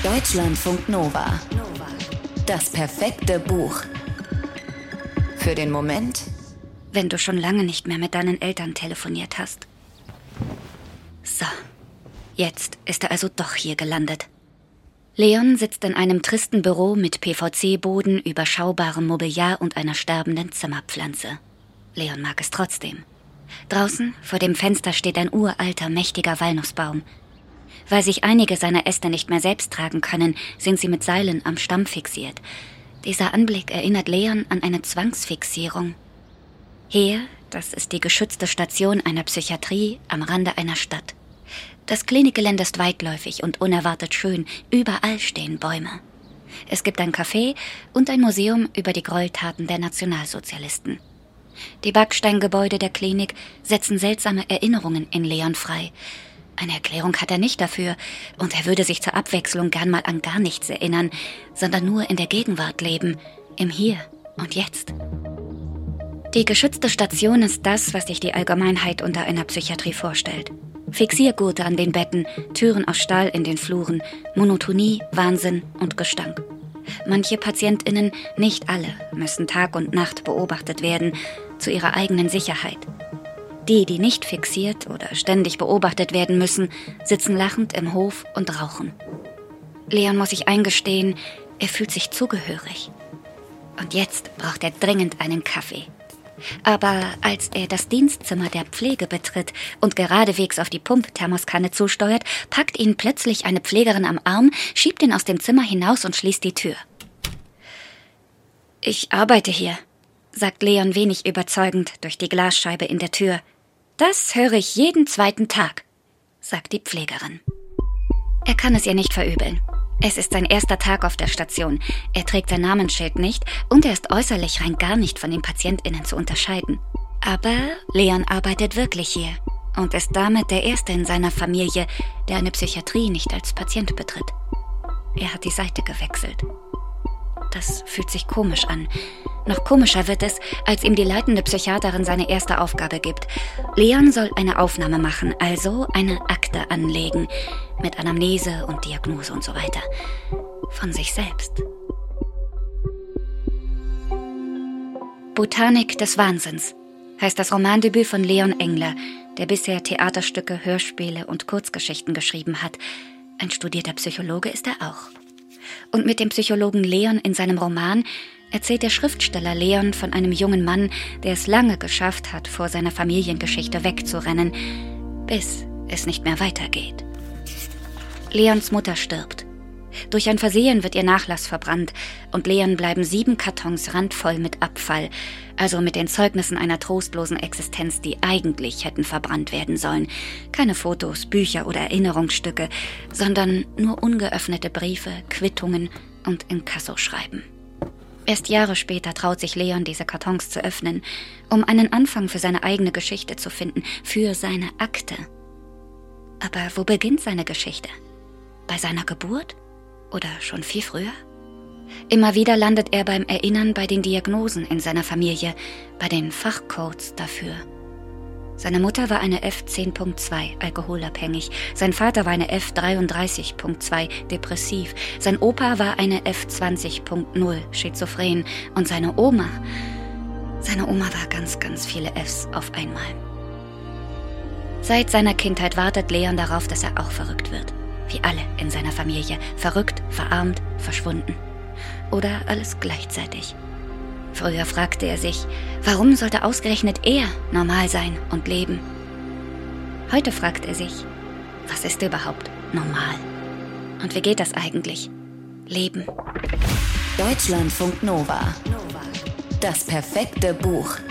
Deutschlandfunk Nova. Das perfekte Buch. Für den Moment, wenn du schon lange nicht mehr mit deinen Eltern telefoniert hast. So, jetzt ist er also doch hier gelandet. Leon sitzt in einem tristen Büro mit PVC-Boden, überschaubarem Mobiliar und einer sterbenden Zimmerpflanze. Leon mag es trotzdem. Draußen, vor dem Fenster, steht ein uralter, mächtiger Walnussbaum. Weil sich einige seiner Äste nicht mehr selbst tragen können, sind sie mit Seilen am Stamm fixiert. Dieser Anblick erinnert Leon an eine Zwangsfixierung. Hier, das ist die geschützte Station einer Psychiatrie am Rande einer Stadt. Das Klinikgelände ist weitläufig und unerwartet schön. Überall stehen Bäume. Es gibt ein Café und ein Museum über die Gräueltaten der Nationalsozialisten. Die Backsteingebäude der Klinik setzen seltsame Erinnerungen in Leon frei. Eine Erklärung hat er nicht dafür, und er würde sich zur Abwechslung gern mal an gar nichts erinnern, sondern nur in der Gegenwart leben, im Hier und Jetzt. Die geschützte Station ist das, was sich die Allgemeinheit unter einer Psychiatrie vorstellt. Fixiergurte an den Betten, Türen aus Stahl in den Fluren, Monotonie, Wahnsinn und Gestank. Manche PatientInnen, nicht alle, müssen Tag und Nacht beobachtet werden, zu ihrer eigenen Sicherheit. Die nicht fixiert oder ständig beobachtet werden müssen, sitzen lachend im Hof und rauchen. Leon muss sich eingestehen, er fühlt sich zugehörig. Und jetzt braucht er dringend einen Kaffee. Aber als er das Dienstzimmer der Pflege betritt und geradewegs auf die Pumpthermoskanne zusteuert, packt ihn plötzlich eine Pflegerin am Arm, schiebt ihn aus dem Zimmer hinaus und schließt die Tür. »Ich arbeite hier«, sagt Leon wenig überzeugend durch die Glasscheibe in der Tür. »Das höre ich jeden zweiten Tag«, sagt die Pflegerin. Er kann es ihr nicht verübeln. Es ist sein erster Tag auf der Station. Er trägt sein Namensschild nicht und er ist äußerlich rein gar nicht von den PatientInnen zu unterscheiden. Aber Leon arbeitet wirklich hier und ist damit der Erste in seiner Familie, der eine Psychiatrie nicht als Patient betritt. Er hat die Seite gewechselt. Das fühlt sich komisch an. Noch komischer wird es, als ihm die leitende Psychiaterin seine erste Aufgabe gibt. Leon soll eine Aufnahme machen, also eine Akte anlegen, mit Anamnese und Diagnose und so weiter. Von sich selbst. Botanik des Wahnsinns heißt das Romandebüt von Leon Engler, der bisher Theaterstücke, Hörspiele und Kurzgeschichten geschrieben hat. Ein studierter Psychologe ist er auch. Und mit dem Psychologen Leon in seinem Roman erzählt der Schriftsteller Leon von einem jungen Mann, der es lange geschafft hat, vor seiner Familiengeschichte wegzurennen, bis es nicht mehr weitergeht. Leons Mutter stirbt. Durch ein Versehen wird ihr Nachlass verbrannt und Leon bleiben 7 Kartons randvoll mit Abfall, also mit den Zeugnissen einer trostlosen Existenz, die eigentlich hätten verbrannt werden sollen. Keine Fotos, Bücher oder Erinnerungsstücke, sondern nur ungeöffnete Briefe, Quittungen und Inkassoschreiben. Erst Jahre später traut sich Leon, diese Kartons zu öffnen, um einen Anfang für seine eigene Geschichte zu finden, für seine Akte. Aber wo beginnt seine Geschichte? Bei seiner Geburt? Oder schon viel früher? Immer wieder landet er beim Erinnern bei den Diagnosen in seiner Familie, bei den Fachcodes dafür. Seine Mutter war eine F10.2, alkoholabhängig. Sein Vater war eine F33.2, depressiv. Sein Opa war eine F20.0, schizophren. Und seine Oma war ganz, ganz viele Fs auf einmal. Seit seiner Kindheit wartet Leon darauf, dass er auch verrückt wird. Wie alle in seiner Familie. Verrückt, verarmt, verschwunden. Oder alles gleichzeitig. Früher fragte er sich, warum sollte ausgerechnet er normal sein und leben? Heute fragt er sich, was ist überhaupt normal? Und wie geht das eigentlich? Leben. Deutschlandfunk Nova. Das perfekte Buch.